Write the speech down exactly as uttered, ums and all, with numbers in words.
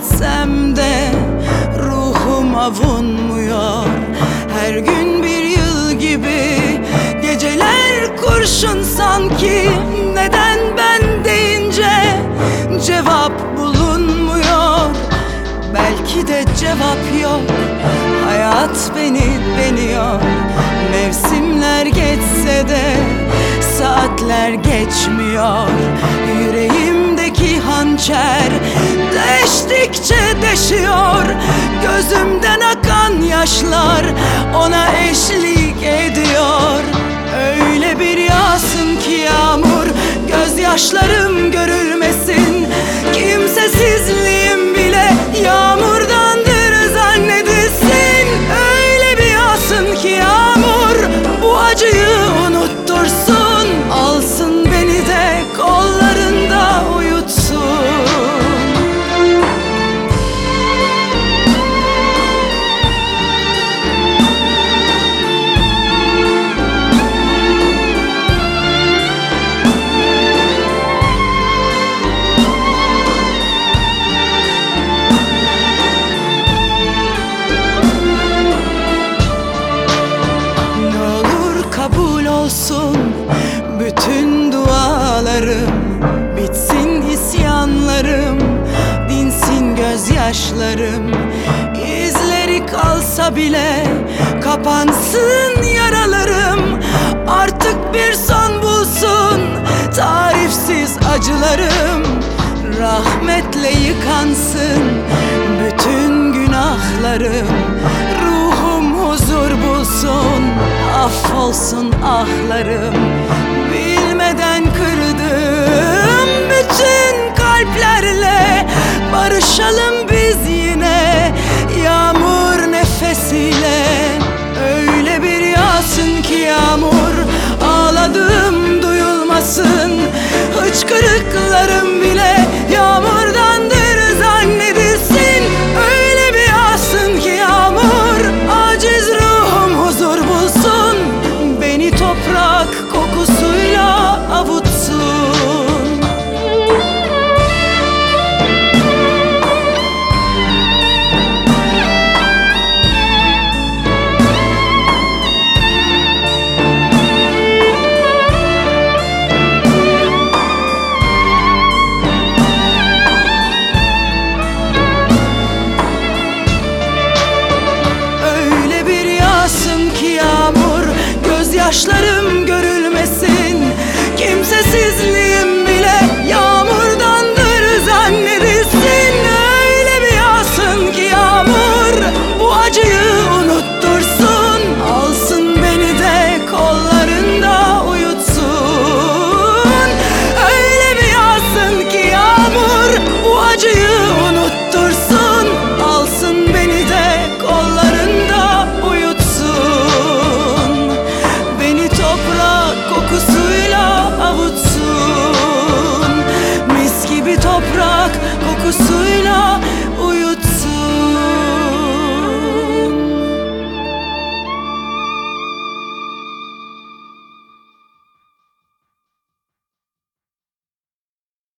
etsem de ruhum avunmuyor. Her gün bir yıl gibi, geceler kurşun sanki. Neden ben deyince cevap bulunmuyor? Belki de cevap yok. Hayat beni deniyor. Mevsimler geçse de saatler geçmiyor. Yüreğimdeki hançer deştikçe deşiyor. Gözümden akan yaşlar ona eşlik ediyor. Öyle bir yağsın ki yağmur, gözyaşlarım görülmesin. Kimsesizliğim bile yağmurdandır zannedilsin. Öyle bir yağsın ki yağmur bu acıyı unuttursun. Alsın beni de kollarında uyutsun. Kabul olsun bütün dualarım, bitsin isyanlarım, dinsin gözyaşlarım. İzleri kalsa bile kapansın yaralarım. Artık bir son bulsun tarifsiz acılarım. Rahmetle yıkansın bütün günahlarım. Ruhum huzur bulsun, affolsun ahlarım. Bilmeden kırdığım bütün kalplerle barışalım biz yine yağmur nefesiyle. Öyle bir yağsın ki yağmur, ağladığım duyulmasın. Hıçkırıklarım bile yağmurdandır zannedilsin. Öyle bir yağsın ki yağmur, aciz ruhum huzur bulsun. Beni toprak kokusuyla avutsun. Öyle bir yağsın ki yağmur, gözyaşları